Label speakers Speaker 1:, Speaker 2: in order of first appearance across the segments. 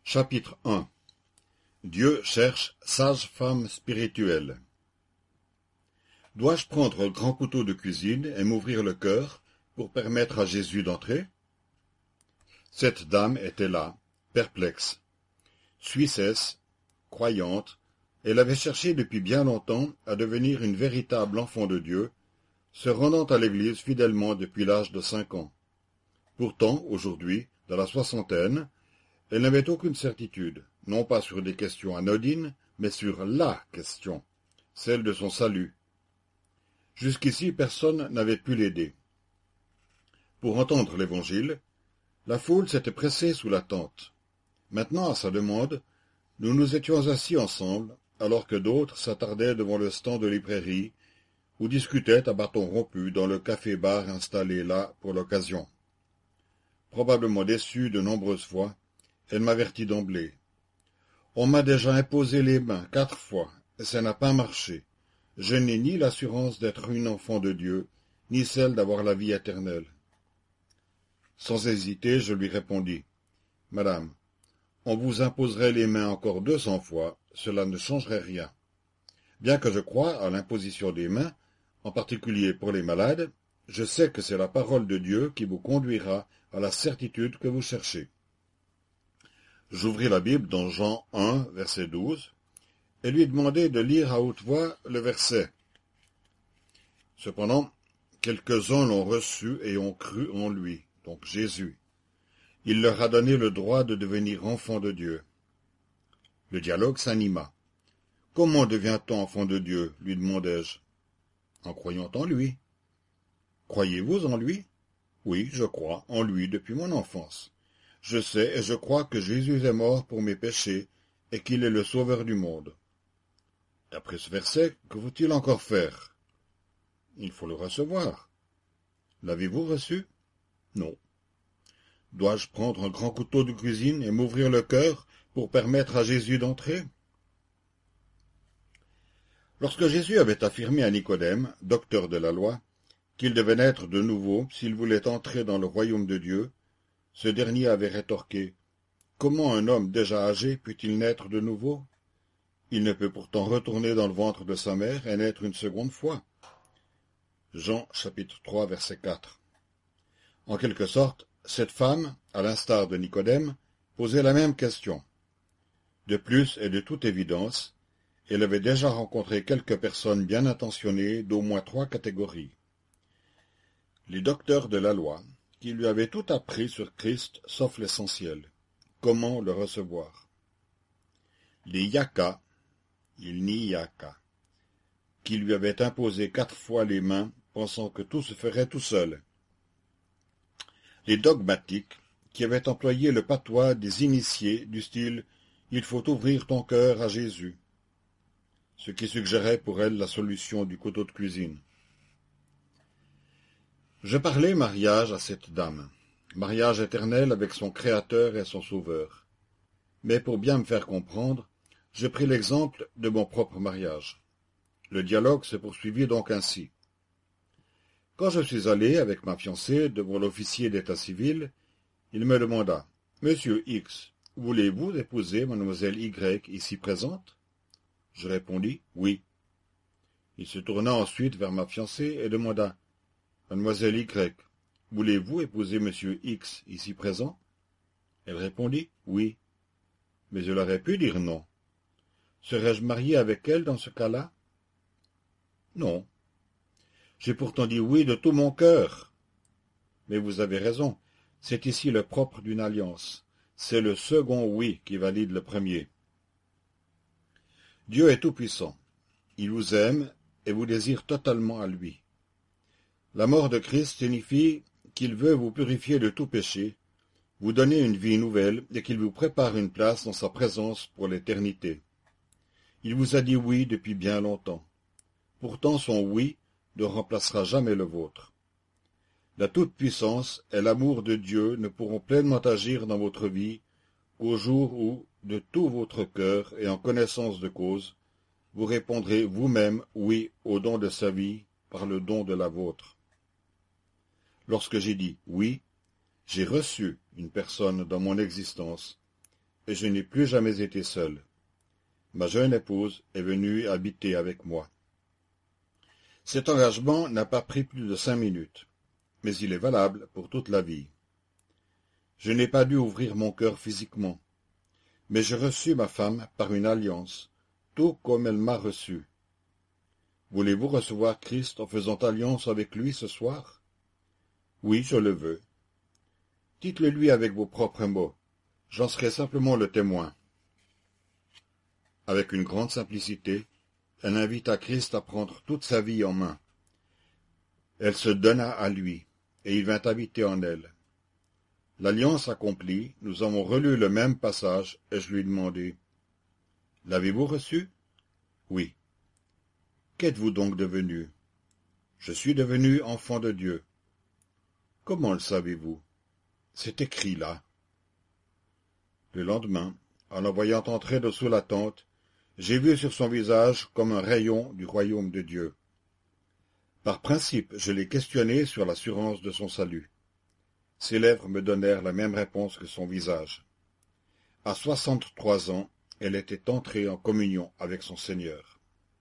Speaker 1: Chapitre 1. Dieu cherche sage-femme spirituelle. Dois-je prendre le grand couteau de cuisine et m'ouvrir le cœur pour permettre à Jésus d'entrer? Cette dame était là, perplexe. Suissesse, croyante, elle avait cherché depuis bien longtemps à devenir une véritable enfant de Dieu, se rendant à l'Église fidèlement depuis l'âge de 5 ans. Pourtant, aujourd'hui, dans la soixantaine, elle n'avait aucune certitude, non pas sur des questions anodines, mais sur la question, celle de son salut. Jusqu'ici, personne n'avait pu l'aider. Pour entendre l'Évangile, la foule s'était pressée sous la tente. Maintenant, à sa demande, nous nous étions assis ensemble, alors que d'autres s'attardaient devant le stand de librairie ou discutaient à bâton rompu dans le café-bar installé là pour l'occasion. Probablement déçue de nombreuses fois, elle m'avertit d'emblée. On m'a déjà imposé les mains 4 fois, et ça n'a pas marché. Je n'ai ni l'assurance d'être une enfant de Dieu, ni celle d'avoir la vie éternelle. Sans hésiter, je lui répondis. Madame, on vous imposerait les mains encore 200 fois, cela ne changerait rien. Bien que je croie à l'imposition des mains, en particulier pour les malades, je sais que c'est la parole de Dieu qui vous conduira à la certitude que vous cherchez. J'ouvris la Bible dans Jean 1, verset 12, et lui demandai de lire à haute voix le verset. Cependant, quelques-uns l'ont reçu et ont cru en lui, donc Jésus. Il leur a donné le droit de devenir enfants de Dieu. Le dialogue s'anima. « Comment devient-on enfant de Dieu » lui demandai-je. « En croyant en lui. »« Croyez-vous en lui » ? ?»« Oui, je crois en lui depuis mon enfance. Je sais et je crois que Jésus est mort pour mes péchés et qu'il est le sauveur du monde. » D'après ce verset, que faut-il encore faire? Il faut le recevoir. L'avez-vous reçu? Non. Dois-je prendre un grand couteau de cuisine et m'ouvrir le cœur pour permettre à Jésus d'entrer? Lorsque Jésus avait affirmé à Nicodème, docteur de la loi, qu'il devait naître de nouveau s'il voulait entrer dans le royaume de Dieu, ce dernier avait rétorqué. Comment un homme déjà âgé peut-il naître de nouveau? Il ne peut pourtant retourner dans le ventre de sa mère et naître une seconde fois. Jean chapitre 3 verset 4. En quelque sorte, cette femme, à l'instar de Nicodème, posait la même question. De plus et de toute évidence, elle avait déjà rencontré quelques personnes bien intentionnées d'au moins 3 catégories. Les docteurs de la loi, qui lui avaient tout appris sur Christ sauf l'essentiel. Comment le recevoir? Les yakas, il n'y yaka, qui lui avaient imposé 4 fois les mains, pensant que tout se ferait tout seul. Les dogmatiques, qui avaient employé le patois des initiés du style « il faut ouvrir ton cœur à Jésus », ce qui suggérait pour elle la solution du couteau de cuisine. Je parlais mariage à cette dame, mariage éternel avec son Créateur et son Sauveur. Mais pour bien me faire comprendre, je pris l'exemple de mon propre mariage. Le dialogue se poursuivit donc ainsi. Quand je suis allé avec ma fiancée devant l'officier d'état civil, il me demanda « Monsieur X, voulez-vous épouser mademoiselle Y ici présente ?» Je répondis « Oui ». Il se tourna ensuite vers ma fiancée et demanda « Mademoiselle Y, voulez-vous épouser monsieur X ici présent ?» Elle répondit « Oui ». Mais elle aurait pu dire non. Serais-je marié avec elle dans ce cas-là? Non. J'ai pourtant dit oui de tout mon cœur. Mais vous avez raison, c'est ici le propre d'une alliance. C'est le second oui qui valide le premier. Dieu est tout-puissant. Il vous aime et vous désire totalement à lui. La mort de Christ signifie qu'il veut vous purifier de tout péché, vous donner une vie nouvelle et qu'il vous prépare une place dans sa présence pour l'éternité. Il vous a dit oui depuis bien longtemps. Pourtant son oui ne remplacera jamais le vôtre. La toute-puissance et l'amour de Dieu ne pourront pleinement agir dans votre vie qu'au jour où, de tout votre cœur et en connaissance de cause, vous répondrez vous-même oui au don de sa vie par le don de la vôtre. Lorsque j'ai dit oui, j'ai reçu une personne dans mon existence, et je n'ai plus jamais été seul. Ma jeune épouse est venue habiter avec moi. Cet engagement n'a pas pris plus de 5 minutes, mais il est valable pour toute la vie. Je n'ai pas dû ouvrir mon cœur physiquement, mais j'ai reçu ma femme par une alliance, tout comme elle m'a reçu. Voulez-vous recevoir Christ en faisant alliance avec lui ce soir? Oui, je le veux. Dites-le lui avec vos propres mots. J'en serai simplement le témoin. Avec une grande simplicité, elle invita Christ à prendre toute sa vie en main. Elle se donna à lui, et il vint habiter en elle. L'alliance accomplie, nous avons relu le même passage, et je lui demandai, « L'avez-vous reçu? » Oui. « Qu'êtes-vous donc devenu? » Je suis devenu enfant de Dieu. Comment le savez-vous? C'est écrit là. Le lendemain, en la voyant entrer dessous la tente, j'ai vu sur son visage comme un rayon du royaume de Dieu. Par principe, je l'ai questionné sur l'assurance de son salut. Ses lèvres me donnèrent la même réponse que son visage. À 63 ans, elle était entrée en communion avec son Seigneur.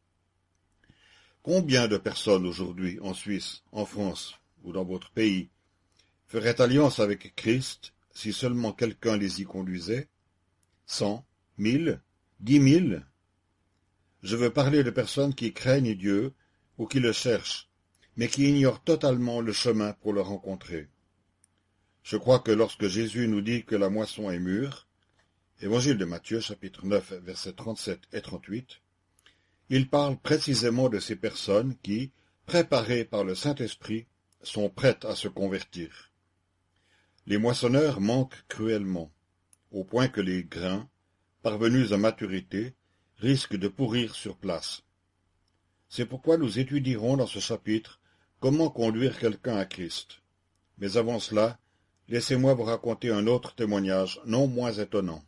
Speaker 1: Combien de personnes aujourd'hui, en Suisse, en France ou dans votre pays, feraient alliance avec Christ si seulement quelqu'un les y conduisait? 100, 1000, 10 000? Je veux parler de personnes qui craignent Dieu ou qui le cherchent, mais qui ignorent totalement le chemin pour le rencontrer. Je crois que lorsque Jésus nous dit que la moisson est mûre, Évangile de Matthieu, chapitre 9, versets 37 et 38, il parle précisément de ces personnes qui, préparées par le Saint-Esprit, sont prêtes à se convertir. Les moissonneurs manquent cruellement, au point que les grains, parvenus à maturité, risquent de pourrir sur place. C'est pourquoi nous étudierons dans ce chapitre comment conduire quelqu'un à Christ. Mais avant cela, laissez-moi vous raconter un autre témoignage non moins étonnant.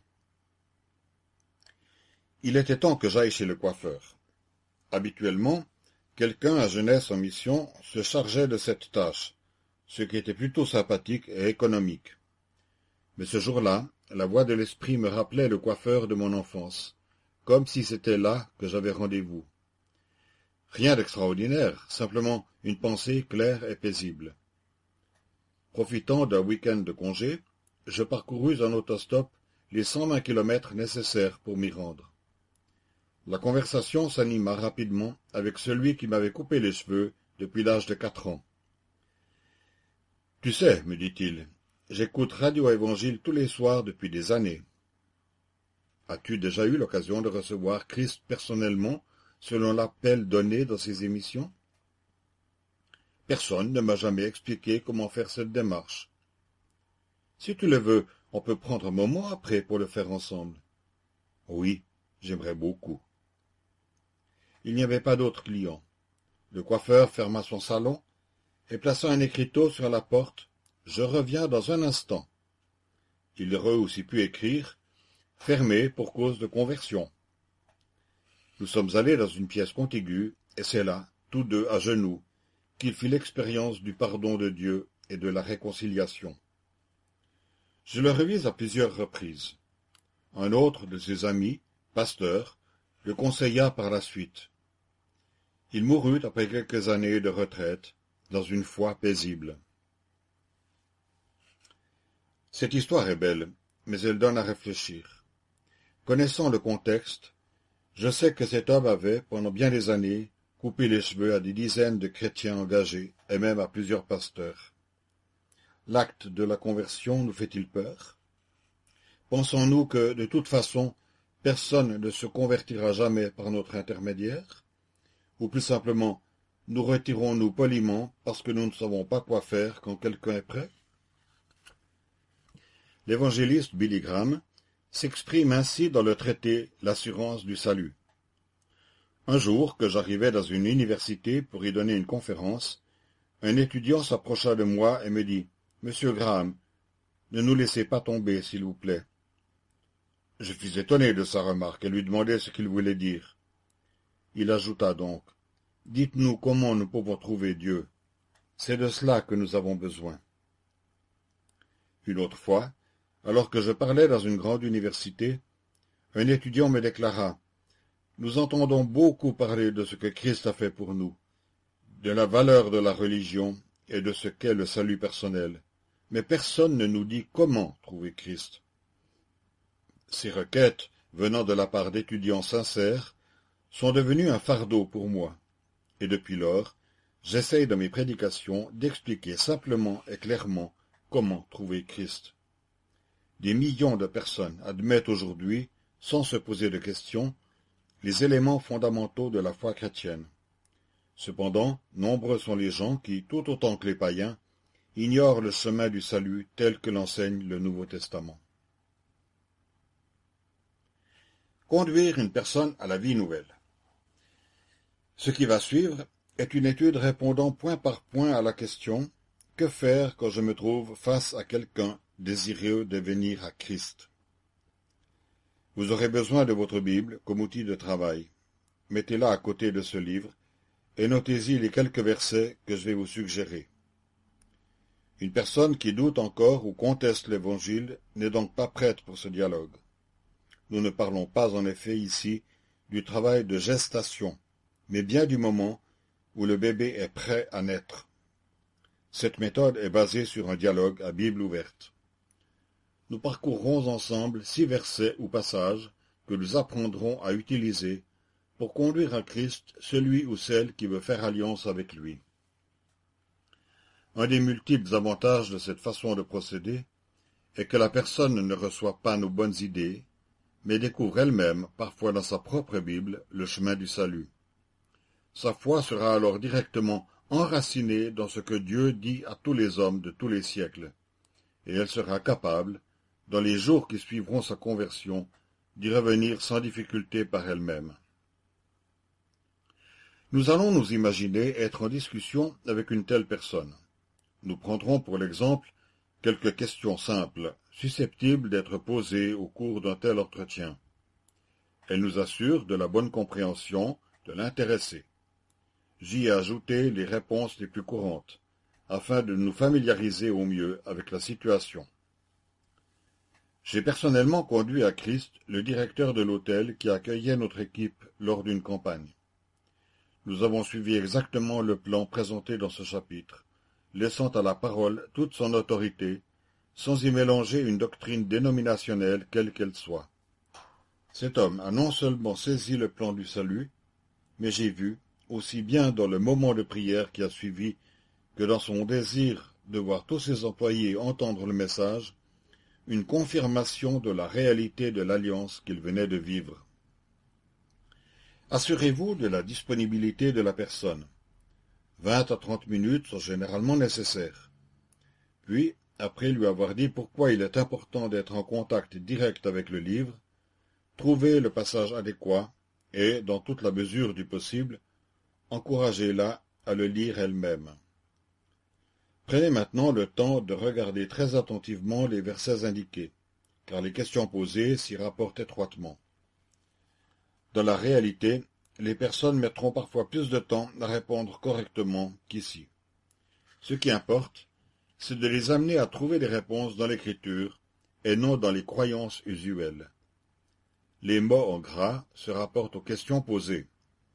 Speaker 1: Il était temps que j'aille chez le coiffeur. Habituellement, quelqu'un à Jeunesse en mission se chargeait de cette tâche, ce qui était plutôt sympathique et économique. Mais ce jour-là, la voix de l'esprit me rappelait le coiffeur de mon enfance, comme si c'était là que j'avais rendez-vous. Rien d'extraordinaire, simplement une pensée claire et paisible. Profitant d'un week-end de congé, je parcourus en autostop les 120 kilomètres nécessaires pour m'y rendre. La conversation s'anima rapidement avec celui qui m'avait coupé les cheveux depuis l'âge de 4 ans. « Tu sais, me dit-il, j'écoute Radio Évangile tous les soirs depuis des années. As-tu déjà eu l'occasion de recevoir Christ personnellement selon l'appel donné dans ces émissions? Personne ne m'a jamais expliqué comment faire cette démarche. Si tu le veux, on peut prendre un moment après pour le faire ensemble. Oui, j'aimerais beaucoup. Il n'y avait pas d'autres clients. Le coiffeur ferma son salon et plaça un écriteau sur la porte. « Je reviens dans un instant. » Il aurait aussi pu écrire « Fermé pour cause de conversion ». Nous sommes allés dans une pièce contiguë, et c'est là, tous deux à genoux, qu'il fit l'expérience du pardon de Dieu et de la réconciliation. Je le revis à plusieurs reprises. Un autre de ses amis, pasteur, le conseilla par la suite. Il mourut après quelques années de retraite, dans une foi paisible. Cette histoire est belle, mais elle donne à réfléchir. Connaissant le contexte, je sais que cet homme avait, pendant bien des années, coupé les cheveux à des dizaines de chrétiens engagés, et même à plusieurs pasteurs. L'acte de la conversion nous fait-il peur? Pensons-nous que, de toute façon, personne ne se convertira jamais par notre intermédiaire? Ou plus simplement, nous retirons-nous poliment parce que nous ne savons pas quoi faire quand quelqu'un est prêt? L'évangéliste Billy Graham s'exprime ainsi dans le traité L'assurance du salut. Un jour que j'arrivais dans une université pour y donner une conférence, un étudiant s'approcha de moi et me dit « Monsieur Graham, ne nous laissez pas tomber, s'il vous plaît. » Je fus étonné de sa remarque et lui demandai ce qu'il voulait dire. Il ajouta donc « Dites-nous comment nous pouvons trouver Dieu. C'est de cela que nous avons besoin. » Une autre fois, Alors que je parlais dans une grande université, un étudiant me déclara: « Nous entendons beaucoup parler de ce que Christ a fait pour nous, de la valeur de la religion et de ce qu'est le salut personnel, mais personne ne nous dit comment trouver Christ. » Ces requêtes, venant de la part d'étudiants sincères, sont devenues un fardeau pour moi, et depuis lors, j'essaye dans mes prédications d'expliquer simplement et clairement comment trouver Christ. Des millions de personnes admettent aujourd'hui, sans se poser de questions, les éléments fondamentaux de la foi chrétienne. Cependant, nombreux sont les gens qui, tout autant que les païens, ignorent le chemin du salut tel que l'enseigne le Nouveau Testament. Conduire une personne à la vie nouvelle. Ce qui va suivre est une étude répondant point par point à la question « Que faire quand je me trouve face à quelqu'un désireux de venir à Christ ?» Vous aurez besoin de votre Bible comme outil de travail. Mettez-la à côté de ce livre et notez-y les quelques versets que je vais vous suggérer. Une personne qui doute encore ou conteste l'Évangile n'est donc pas prête pour ce dialogue. Nous ne parlons pas en effet ici du travail de gestation, mais bien du moment où le bébé est prêt à naître. Cette méthode est basée sur un dialogue à Bible ouverte. Nous parcourrons ensemble 6 versets ou passages que nous apprendrons à utiliser pour conduire à Christ celui ou celle qui veut faire alliance avec lui. Un des multiples avantages de cette façon de procéder est que la personne ne reçoit pas nos bonnes idées, mais découvre elle-même, parfois dans sa propre Bible, le chemin du salut. Sa foi sera alors directement enracinée dans ce que Dieu dit à tous les hommes de tous les siècles, et elle sera capable, dans les jours qui suivront sa conversion, d'y revenir sans difficulté par elle-même. Nous allons nous imaginer être en discussion avec une telle personne. Nous prendrons pour l'exemple quelques questions simples, susceptibles d'être posées au cours d'un tel entretien. Elle nous assure de la bonne compréhension de l'intéressé. J'y ai ajouté les réponses les plus courantes, afin de nous familiariser au mieux avec la situation. J'ai personnellement conduit à Christ le directeur de l'hôtel qui accueillait notre équipe lors d'une campagne. Nous avons suivi exactement le plan présenté dans ce chapitre, laissant à la parole toute son autorité, sans y mélanger une doctrine dénominationnelle quelle qu'elle soit. Cet homme a non seulement saisi le plan du salut, mais j'ai vu, aussi bien dans le moment de prière qui a suivi que dans son désir de voir tous ses employés entendre le message, une confirmation de la réalité de l'alliance qu'il venait de vivre. Assurez-vous de la disponibilité de la personne. 20 à 30 minutes sont généralement nécessaires. Puis, après lui avoir dit pourquoi il est important d'être en contact direct avec le livre, trouvez le passage adéquat et, dans toute la mesure du possible, encouragez-la à le lire elle-même. Prenez maintenant le temps de regarder très attentivement les versets indiqués, car les questions posées s'y rapportent étroitement. Dans la réalité, les personnes mettront parfois plus de temps à répondre correctement qu'ici. Ce qui importe, c'est de les amener à trouver des réponses dans l'Écriture et non dans les croyances usuelles. Les mots en gras se rapportent aux questions posées.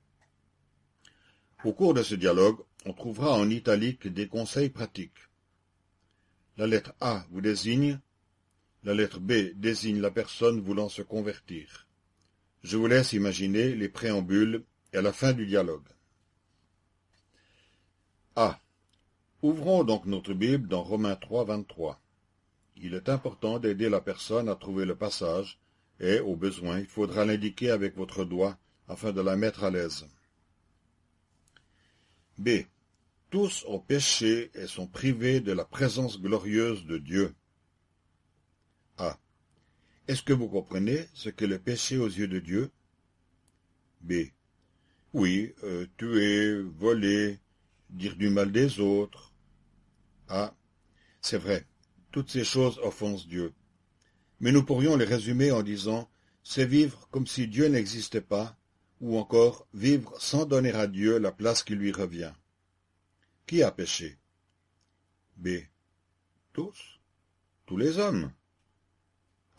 Speaker 1: Au cours de ce dialogue, on trouvera en italique des conseils pratiques. La lettre A vous désigne, la lettre B désigne la personne voulant se convertir. Je vous laisse imaginer les préambules et la fin du dialogue. A. Ouvrons donc notre Bible dans Romains 3, 23. Il est important d'aider la personne à trouver le passage et, au besoin, il faudra l'indiquer avec votre doigt afin de la mettre à l'aise. B. Tous ont péché et sont privés de la présence glorieuse de Dieu. A. Est-ce que vous comprenez ce qu'est le péché aux yeux de Dieu? B. Oui, tuer, voler, dire du mal des autres. A. C'est vrai, toutes ces choses offensent Dieu. Mais nous pourrions les résumer en disant « c'est vivre comme si Dieu n'existait pas » ou encore « vivre sans donner à Dieu la place qui lui revient ». Qui a péché? B. Tous les hommes.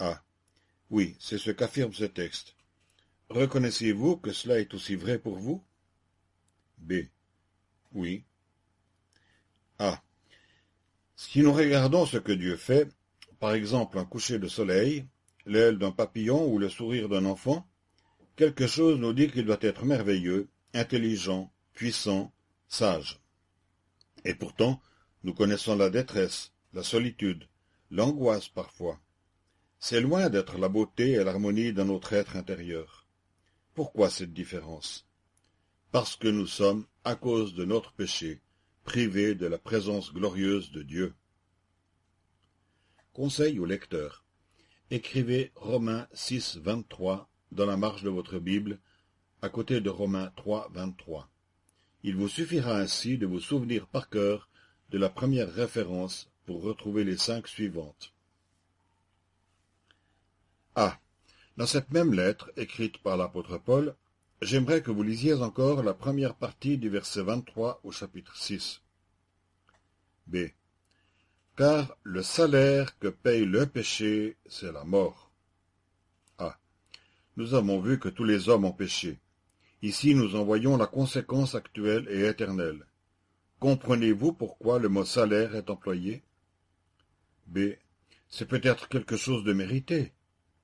Speaker 1: A. Oui, c'est ce qu'affirme ce texte. Reconnaissez-vous que cela est aussi vrai pour vous? B. Oui. A. Si nous regardons ce que Dieu fait, par exemple un coucher de soleil, l'aile d'un papillon ou le sourire d'un enfant, quelque chose nous dit qu'il doit être merveilleux, intelligent, puissant, sage. Et pourtant, nous connaissons la détresse, la solitude, l'angoisse parfois. C'est loin d'être la beauté et l'harmonie de notre être intérieur. Pourquoi cette différence? Parce que nous sommes, à cause de notre péché, privés de la présence glorieuse de Dieu. Conseil au lecteur. Écrivez Romains 6, 23 dans la marge de votre Bible, à côté de Romains 3, 23. Il vous suffira ainsi de vous souvenir par cœur de la première référence pour retrouver les 5 suivantes. A. Dans cette même lettre, écrite par l'apôtre Paul, j'aimerais que vous lisiez encore la première partie du verset 23 au chapitre 6. B. Car le salaire que paye le péché, c'est la mort. A. Nous avons vu que tous les hommes ont péché. Ici, nous en voyons la conséquence actuelle et éternelle. Comprenez-vous pourquoi le mot salaire est employé? B. C'est peut-être quelque chose de mérité.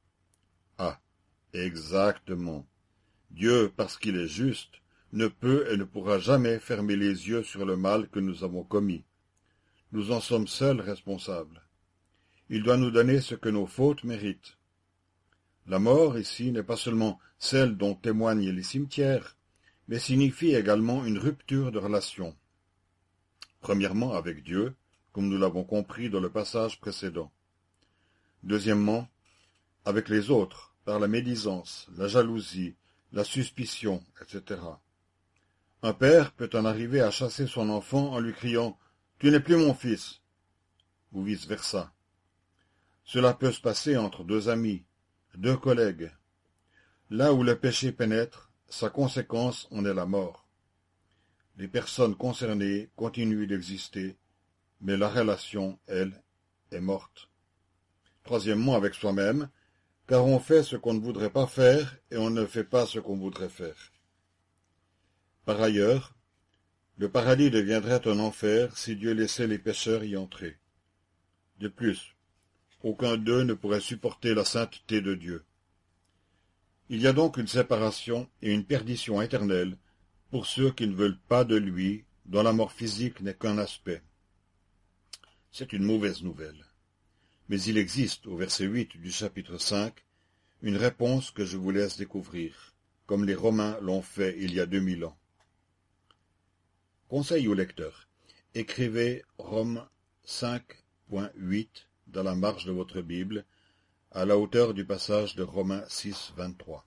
Speaker 1: A. Exactement. Dieu, parce qu'il est juste, ne peut et ne pourra jamais fermer les yeux sur le mal que nous avons commis. Nous en sommes seuls responsables. Il doit nous donner ce que nos fautes méritent. La mort, ici, n'est pas seulement celle dont témoignent les cimetières, mais signifie également une rupture de relation. Premièrement, avec Dieu, comme nous l'avons compris dans le passage précédent. Deuxièmement, avec les autres, par la médisance, la jalousie, la suspicion, etc. Un père peut en arriver à chasser son enfant en lui criant « Tu n'es plus mon fils » ou vice-versa. Cela peut se passer entre deux amis, deux collègues. Là où le péché pénètre, sa conséquence en est la mort. Les personnes concernées continuent d'exister, mais la relation, elle, est morte. Troisièmement, avec soi-même, car on fait ce qu'on ne voudrait pas faire et on ne fait pas ce qu'on voudrait faire. Par ailleurs, le paradis deviendrait un enfer si Dieu laissait les pécheurs y entrer. De plus, aucun d'eux ne pourrait supporter la sainteté de Dieu. Il y a donc une séparation et une perdition éternelle pour ceux qui ne veulent pas de lui, dont la mort physique n'est qu'un aspect. C'est une mauvaise nouvelle. Mais il existe, au verset 8 du chapitre 5, une réponse que je vous laisse découvrir, comme les Romains l'ont fait il y a 2000 ans. Conseil au lecteur. Écrivez Rome 5.8 dans la marge de votre Bible, à la hauteur du passage de Romains 6, 23.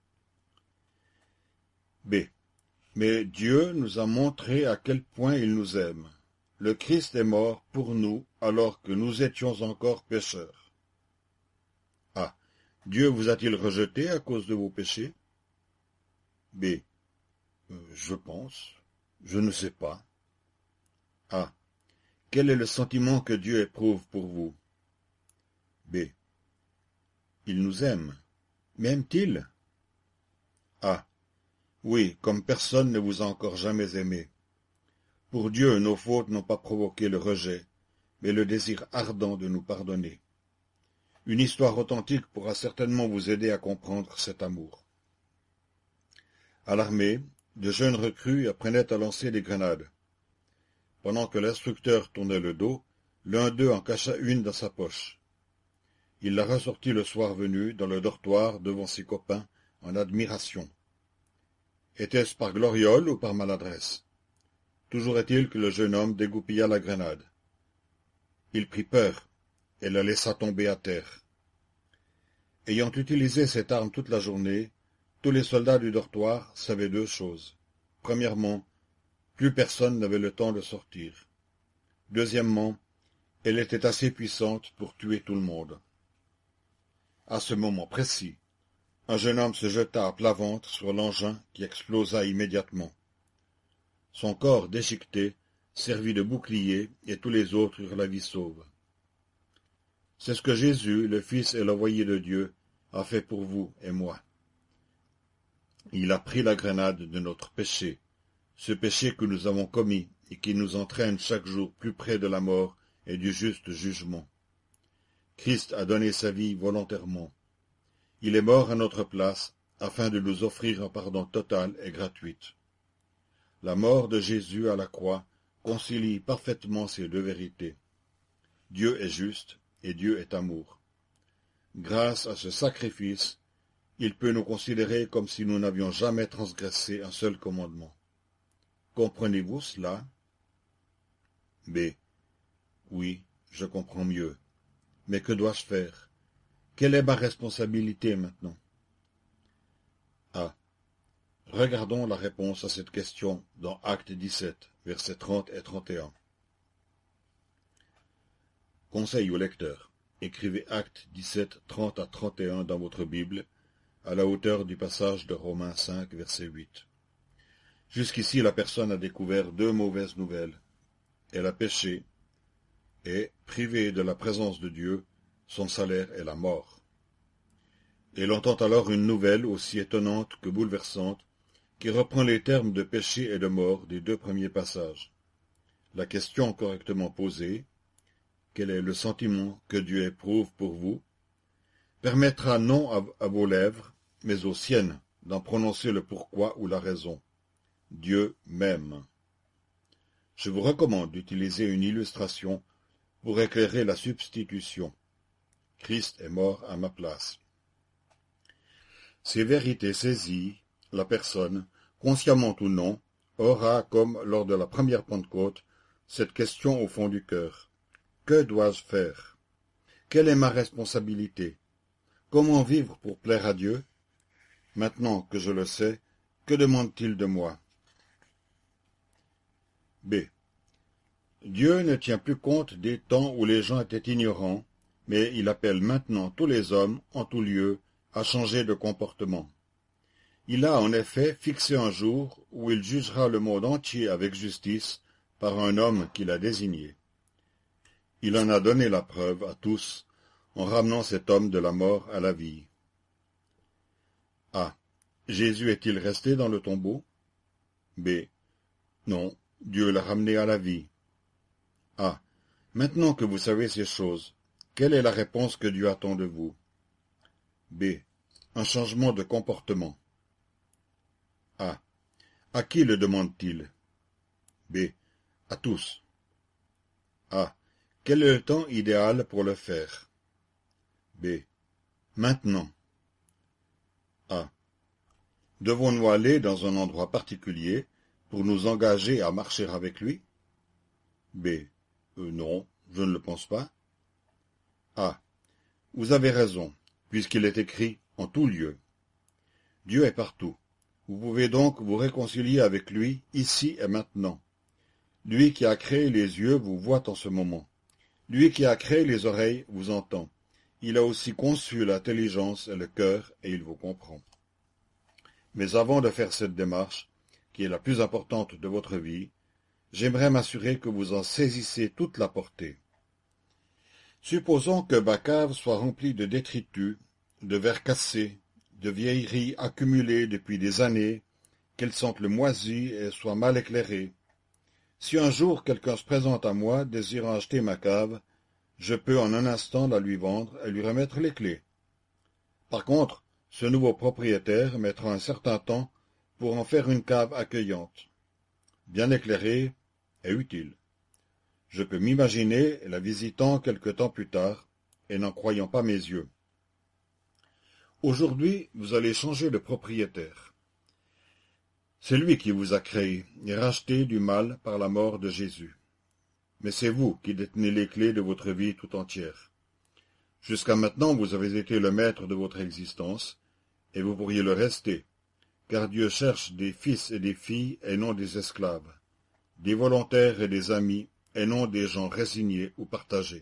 Speaker 1: B. Mais Dieu nous a montré à quel point il nous aime. Le Christ est mort pour nous alors que nous étions encore pécheurs. A. Dieu vous a-t-il rejeté à cause de vos péchés? B. Je pense. Je ne sais pas. A. Quel est le sentiment que Dieu éprouve pour vous? B. Il nous aime. M'aime-t-il? A. Oui, comme personne ne vous a encore jamais aimé. Pour Dieu, nos fautes n'ont pas provoqué le rejet, mais le désir ardent de nous pardonner. Une histoire authentique pourra certainement vous aider à comprendre cet amour. À l'armée, de jeunes recrues apprenaient à lancer des grenades. Pendant que l'instructeur tournait le dos, l'un d'eux en cacha une dans sa poche. Il la ressortit le soir venu dans le dortoir devant ses copains en admiration. Était-ce par gloriole ou par maladresse? Toujours est-il que le jeune homme dégoupilla la grenade. Il prit peur et la laissa tomber à terre. Ayant utilisé cette arme toute la journée, tous les soldats du dortoir savaient deux choses. Premièrement, plus personne n'avait le temps de sortir. Deuxièmement, elle était assez puissante pour tuer tout le monde. À ce moment précis, un jeune homme se jeta à plat ventre sur l'engin qui explosa immédiatement. Son corps déchiqueté servit de bouclier et tous les autres eurent la vie sauve. C'est ce que Jésus, le Fils et l'envoyé de Dieu, a fait pour vous et moi. Il a pris la grenade de notre péché, ce péché que nous avons commis et qui nous entraîne chaque jour plus près de la mort et du juste jugement. Christ a donné sa vie volontairement. Il est mort à notre place afin de nous offrir un pardon total et gratuit. La mort de Jésus à la croix concilie parfaitement ces deux vérités. Dieu est juste et Dieu est amour. Grâce à ce sacrifice, il peut nous considérer comme si nous n'avions jamais transgressé un seul commandement. Comprenez-vous cela? B. Oui, je comprends mieux. Mais que dois-je faire? Quelle est ma responsabilité maintenant? A. Regardons la réponse à cette question dans Acte 17, versets 30 et 31. Conseil au lecteur. Écrivez Acte 17, 30 à 31 dans votre Bible, à la hauteur du passage de Romains 5, verset 8. Jusqu'ici, la personne a découvert deux mauvaises nouvelles. Elle a péché, et, privée de la présence de Dieu, son salaire est la mort. Elle entend alors une nouvelle aussi étonnante que bouleversante, qui reprend les termes de péché et de mort des deux premiers passages. La question correctement posée, quel est le sentiment que Dieu éprouve pour vous, permettra non à vos lèvres, mais aux siennes, d'en prononcer le pourquoi ou la raison. Dieu m'aime. Je vous recommande d'utiliser une illustration pour éclairer la substitution. Christ est mort à ma place. Ces vérités saisies, la personne, consciemment ou non, aura, comme lors de la première Pentecôte, cette question au fond du cœur. Que dois-je faire? Quelle est ma responsabilité? Comment vivre pour plaire à Dieu? Maintenant que je le sais, que demande-t-il de moi? B. Dieu ne tient plus compte des temps où les gens étaient ignorants, mais il appelle maintenant tous les hommes, en tout lieu, à changer de comportement. Il a en effet fixé un jour où il jugera le monde entier avec justice par un homme qu'il a désigné. Il en a donné la preuve à tous en ramenant cet homme de la mort à la vie. A. Jésus est-il resté dans le tombeau? B. Non, Dieu l'a ramené à la vie. A. Maintenant que vous savez ces choses, quelle est la réponse que Dieu attend de vous? B. Un changement de comportement. A. À qui le demande-t-il? B. À tous. A. Quel est le temps idéal pour le faire? B. Maintenant. A. Devons-nous aller dans un endroit particulier pour nous engager à marcher avec lui? B. Non, je ne le pense pas. A. Vous avez raison, puisqu'il est écrit en tout lieu. Dieu est partout. Vous pouvez donc vous réconcilier avec lui ici et maintenant. Lui qui a créé les yeux vous voit en ce moment. Lui qui a créé les oreilles vous entend. Il a aussi conçu l'intelligence et le cœur et il vous comprend. Mais avant de faire cette démarche, qui est la plus importante de votre vie, j'aimerais m'assurer que vous en saisissez toute la portée. Supposons que ma cave soit remplie de détritus, de verres cassés, de vieilleries accumulées depuis des années, qu'elles sentent le moisi et soient mal éclairées. Si un jour quelqu'un se présente à moi désirant acheter ma cave, je peux en un instant la lui vendre et lui remettre les clés. Par contre, ce nouveau propriétaire mettra un certain temps pour en faire une cave accueillante, bien éclairée et utile. Je peux m'imaginer la visitant quelque temps plus tard et n'en croyant pas mes yeux. Aujourd'hui, vous allez changer de propriétaire. C'est lui qui vous a créé et racheté du mal par la mort de Jésus. Mais c'est vous qui détenez les clés de votre vie tout entière. Jusqu'à maintenant, vous avez été le maître de votre existence, et vous pourriez le rester, car Dieu cherche des fils et des filles et non des esclaves, des volontaires et des amis et non des gens résignés ou partagés.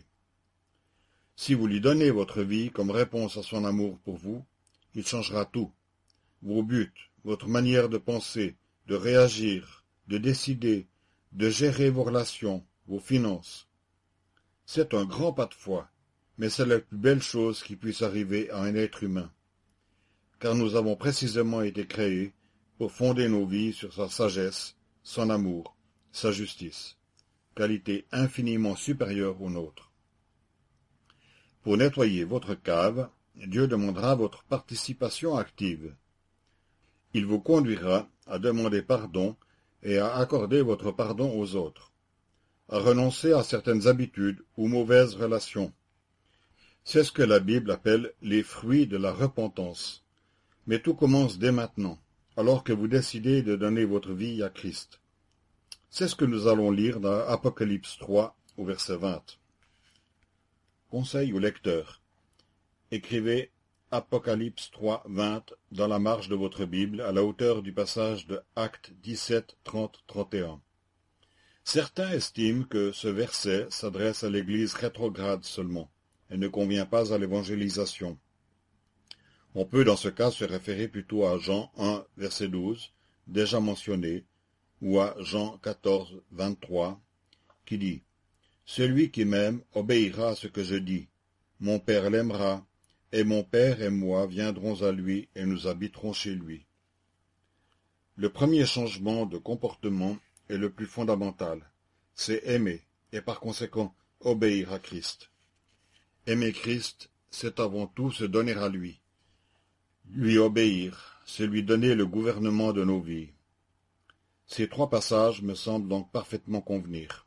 Speaker 1: Si vous lui donnez votre vie comme réponse à son amour pour vous, il changera tout. Vos buts, votre manière de penser, de réagir, de décider, de gérer vos relations, vos finances. C'est un grand pas de foi, mais c'est la plus belle chose qui puisse arriver à un être humain, car nous avons précisément été créés pour fonder nos vies sur sa sagesse, son amour, sa justice, qualité infiniment supérieure aux nôtres. Pour nettoyer votre cave, Dieu demandera votre participation active. Il vous conduira à demander pardon et à accorder votre pardon aux autres, à renoncer à certaines habitudes ou mauvaises relations. C'est ce que la Bible appelle les fruits de la repentance. Mais tout commence dès maintenant, alors que vous décidez de donner votre vie à Christ. C'est ce que nous allons lire dans Apocalypse 3 au verset 20. Conseil au lecteur. Écrivez Apocalypse 3, 20 dans la marge de votre Bible à la hauteur du passage de Actes 17, 30, 31. Certains estiment que ce verset s'adresse à l'Église rétrograde seulement et ne convient pas à l'évangélisation. On peut dans ce cas se référer plutôt à Jean 1, verset 12, déjà mentionné, ou à Jean 14, 23, qui dit « Celui qui m'aime obéira à ce que je dis. Mon Père l'aimera, et mon Père et moi viendrons à lui et nous habiterons chez lui. » Le premier changement de comportement est le plus fondamental. C'est aimer, et par conséquent obéir à Christ. Aimer Christ, c'est avant tout se donner à lui. Lui obéir, c'est lui donner le gouvernement de nos vies. Ces trois passages me semblent donc parfaitement convenir.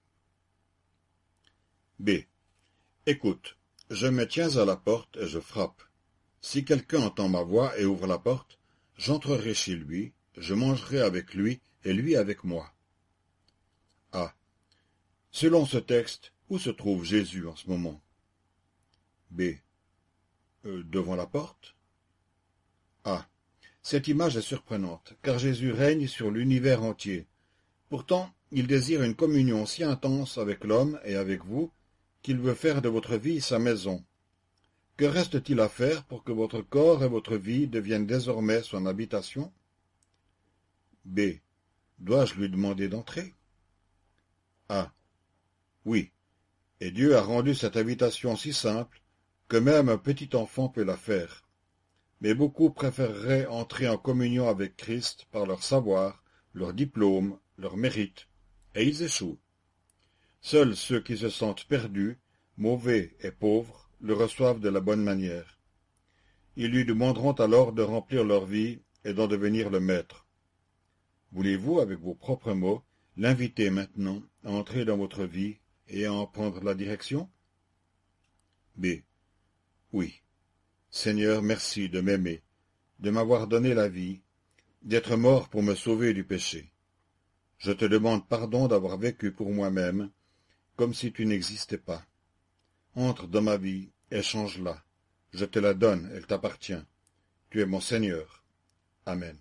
Speaker 1: B. Écoute, je me tiens à la porte et je frappe. Si quelqu'un entend ma voix et ouvre la porte, j'entrerai chez lui, je mangerai avec lui et lui avec moi. A. Selon ce texte, où se trouve Jésus en ce moment? B. Devant la porte? A. Cette image est surprenante, car Jésus règne sur l'univers entier. Pourtant, il désire une communion si intense avec l'homme et avec vous, qu'il veut faire de votre vie sa maison. Que reste-t-il à faire pour que votre corps et votre vie deviennent désormais son habitation? B. Dois-je lui demander d'entrer? A. Oui, et Dieu a rendu cette invitation si simple que même un petit enfant peut la faire. Mais beaucoup préféreraient entrer en communion avec Christ par leur savoir, leur diplôme, leur mérite, et ils échouent. Seuls ceux qui se sentent perdus, mauvais et pauvres le reçoivent de la bonne manière. Ils lui demanderont alors de remplir leur vie et d'en devenir le maître. Voulez-vous, avec vos propres mots, l'inviter maintenant à entrer dans votre vie et à en prendre la direction? B. Oui. Seigneur, merci de m'aimer, de m'avoir donné la vie, d'être mort pour me sauver du péché. Je te demande pardon d'avoir vécu pour moi-même, comme si tu n'existais pas. Entre dans ma vie et change-la. Je te la donne, elle t'appartient. Tu es mon Seigneur. Amen.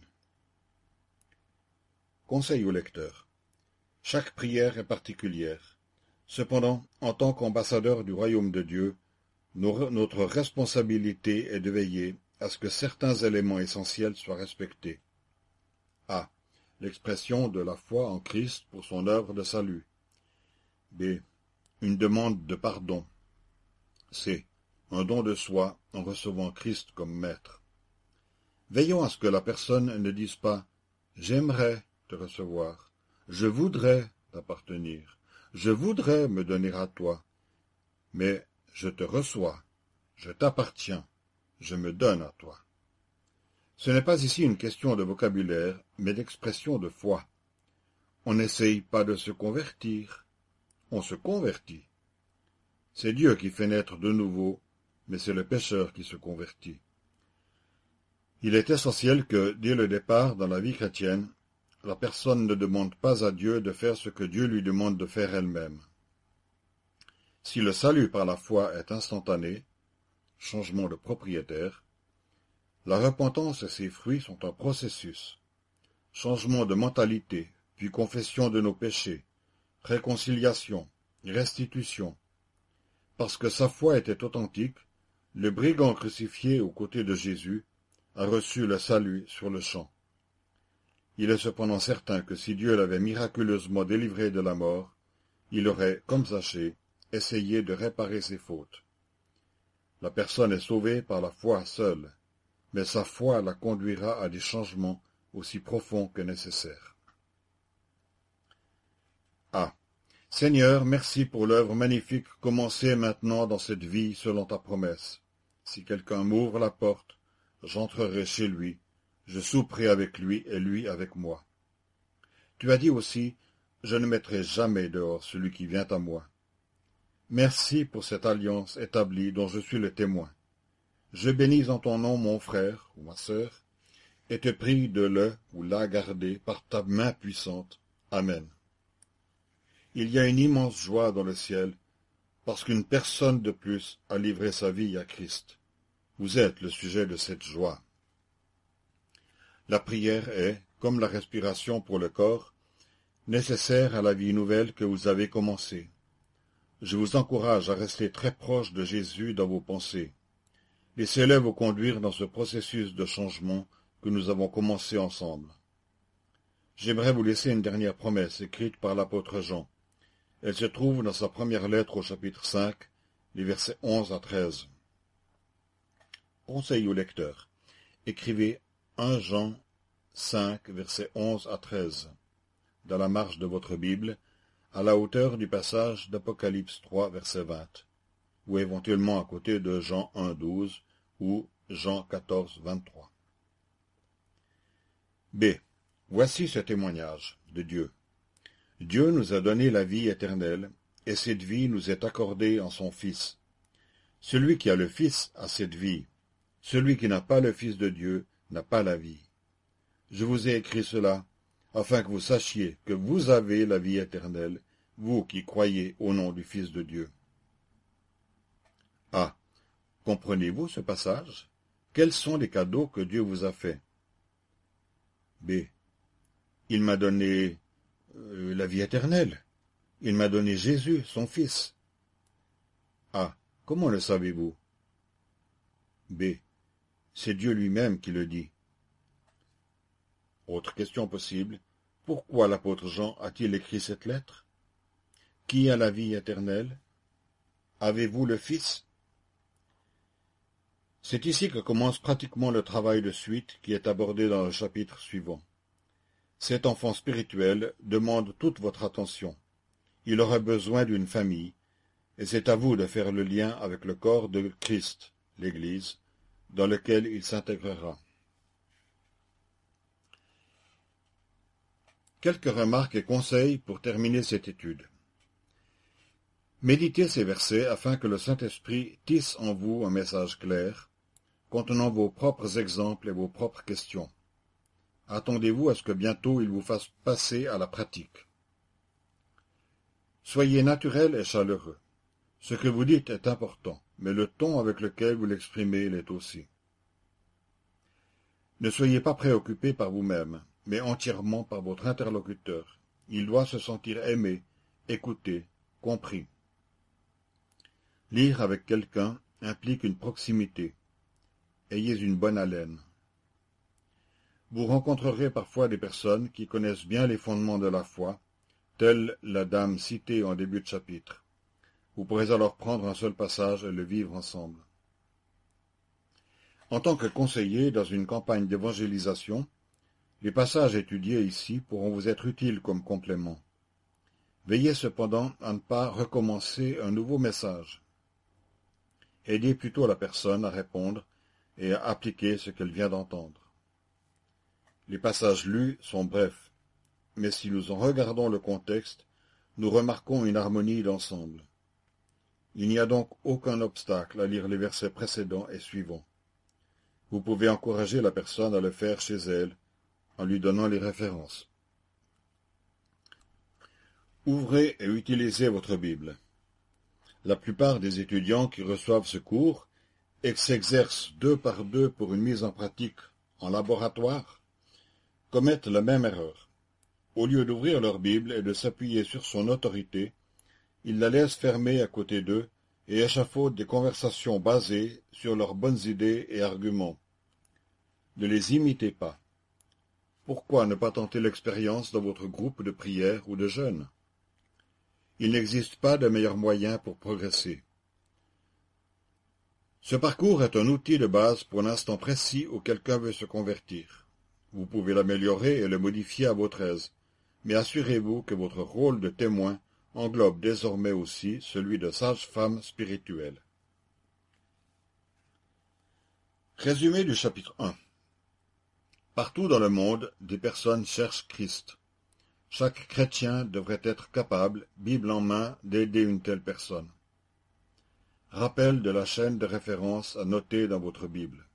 Speaker 1: Conseil au lecteur. Chaque prière est particulière. Cependant, en tant qu'ambassadeur du royaume de Dieu, notre responsabilité est de veiller à ce que certains éléments essentiels soient respectés. A. L'expression de la foi en Christ pour son œuvre de salut. B. Une demande de pardon. C. Un don de soi en recevant Christ comme maître. Veillons à ce que la personne ne dise pas « J'aimerais te recevoir, je voudrais t'appartenir, je voudrais me donner à toi, mais je te reçois, je t'appartiens, je me donne à toi. » Ce n'est pas ici une question de vocabulaire, mais d'expression de foi. On n'essaye pas de se convertir, on se convertit. C'est Dieu qui fait naître de nouveau, mais c'est le pécheur qui se convertit. Il est essentiel que, dès le départ dans la vie chrétienne, la personne ne demande pas à Dieu de faire ce que Dieu lui demande de faire elle-même. Si le salut par la foi est instantané, changement de propriétaire, la repentance et ses fruits sont un processus. Changement de mentalité, puis confession de nos péchés, réconciliation, restitution. Parce que sa foi était authentique, le brigand crucifié aux côtés de Jésus a reçu le salut sur le champ. Il est cependant certain que si Dieu l'avait miraculeusement délivré de la mort, il aurait, comme Zachée, essayé de réparer ses fautes. La personne est sauvée par la foi seule, mais sa foi la conduira à des changements aussi profonds que nécessaires. A. Seigneur, merci pour l'œuvre magnifique commencée maintenant dans cette vie selon ta promesse. Si quelqu'un m'ouvre la porte, j'entrerai chez lui, je souperai avec lui et lui avec moi. Tu as dit aussi, je ne mettrai jamais dehors celui qui vient à moi. Merci pour cette alliance établie dont je suis le témoin. Je bénis en ton nom mon frère ou ma sœur, et te prie de le ou la garder par ta main puissante. Amen. Il y a une immense joie dans le ciel, parce qu'une personne de plus a livré sa vie à Christ. Vous êtes le sujet de cette joie. La prière est, comme la respiration pour le corps, nécessaire à la vie nouvelle que vous avez commencée. Je vous encourage à rester très proche de Jésus dans vos pensées. Laissez-le vous conduire dans ce processus de changement que nous avons commencé ensemble. J'aimerais vous laisser une dernière promesse écrite par l'apôtre Jean. Elle se trouve dans sa première lettre au chapitre 5, les versets 11 à 13. Conseil au lecteur. Écrivez 1 Jean 5, versets 11 à 13, dans la marge de votre Bible, à la hauteur du passage d'Apocalypse 3, verset 20, ou éventuellement à côté de Jean 1, 12, ou Jean 14, 23. B. Voici ce témoignage de Dieu. Dieu nous a donné la vie éternelle, et cette vie nous est accordée en son Fils. Celui qui a le Fils a cette vie. Celui qui n'a pas le Fils de Dieu n'a pas la vie. Je vous ai écrit cela, afin que vous sachiez que vous avez la vie éternelle, vous qui croyez au nom du Fils de Dieu. A. Comprenez-vous ce passage? Quels sont les cadeaux que Dieu vous a faits? B. Il m'a donné la vie éternelle. Il m'a donné Jésus, son Fils. A. Comment le savez-vous? B. C'est Dieu lui-même qui le dit. Autre question possible. Pourquoi l'apôtre Jean a-t-il écrit cette lettre? Qui a la vie éternelle? Avez-vous le Fils? C'est ici que commence pratiquement le travail de suite qui est abordé dans le chapitre suivant. Cet enfant spirituel demande toute votre attention. Il aura besoin d'une famille, et c'est à vous de faire le lien avec le corps de Christ, l'Église, dans lequel il s'intégrera. Quelques remarques et conseils pour terminer cette étude. Méditez ces versets afin que le Saint-Esprit tisse en vous un message clair, contenant vos propres exemples et vos propres questions. Attendez-vous à ce que bientôt il vous fasse passer à la pratique. Soyez naturel et chaleureux. Ce que vous dites est important, mais le ton avec lequel vous l'exprimez l'est aussi. Ne soyez pas préoccupé par vous-même, mais entièrement par votre interlocuteur. Il doit se sentir aimé, écouté, compris. Lire avec quelqu'un implique une proximité. Ayez une bonne haleine. Vous rencontrerez parfois des personnes qui connaissent bien les fondements de la foi, telle la dame citée en début de chapitre. Vous pourrez alors prendre un seul passage et le vivre ensemble. En tant que conseiller dans une campagne d'évangélisation, les passages étudiés ici pourront vous être utiles comme complément. Veillez cependant à ne pas recommencer un nouveau message. Aidez plutôt la personne à répondre et à appliquer ce qu'elle vient d'entendre. Les passages lus sont brefs, mais si nous en regardons le contexte, nous remarquons une harmonie d'ensemble. Il n'y a donc aucun obstacle à lire les versets précédents et suivants. Vous pouvez encourager la personne à le faire chez elle, en lui donnant les références. Ouvrez et utilisez votre Bible. La plupart des étudiants qui reçoivent ce cours et qui s'exercent 2 par 2 pour une mise en pratique en laboratoire commettent la même erreur. Au lieu d'ouvrir leur Bible et de s'appuyer sur son autorité, ils la laissent fermée à côté d'eux et échafaudent des conversations basées sur leurs bonnes idées et arguments. Ne les imitez pas. Pourquoi ne pas tenter l'expérience dans votre groupe de prière ou de jeûne? Il n'existe pas de meilleur moyen pour progresser. Ce parcours est un outil de base pour l'instant précis où quelqu'un veut se convertir. Vous pouvez l'améliorer et le modifier à votre aise, mais assurez-vous que votre rôle de témoin englobe désormais aussi celui de sage-femme spirituelle. Résumé du chapitre 1. Partout dans le monde, des personnes cherchent Christ. Chaque chrétien devrait être capable, Bible en main, d'aider une telle personne. Rappel de la chaîne de référence à noter dans votre Bible.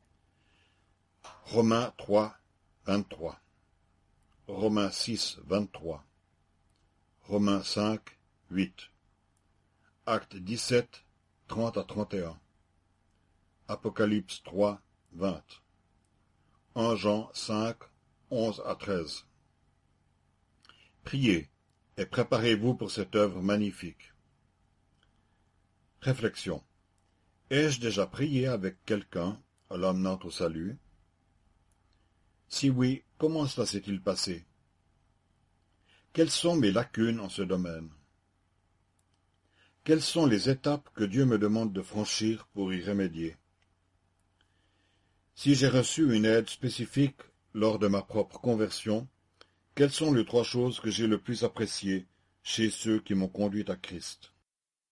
Speaker 1: Romains 3, 23. Romains 6, 23. Romains 5, 8. Actes 17, 30 à 31. Apocalypse 3, 20. 1 Jean 5, 11 à 13. Priez et préparez-vous pour cette œuvre magnifique. Réflexion. Ai-je déjà prié avec quelqu'un en l'amenant au salut? Si oui, comment cela s'est-il passé? Quelles sont mes lacunes en ce domaine? Quelles sont les étapes que Dieu me demande de franchir pour y remédier? Si j'ai reçu une aide spécifique lors de ma propre conversion, quelles sont les 3 choses que j'ai le plus appréciées chez ceux qui m'ont conduit à Christ?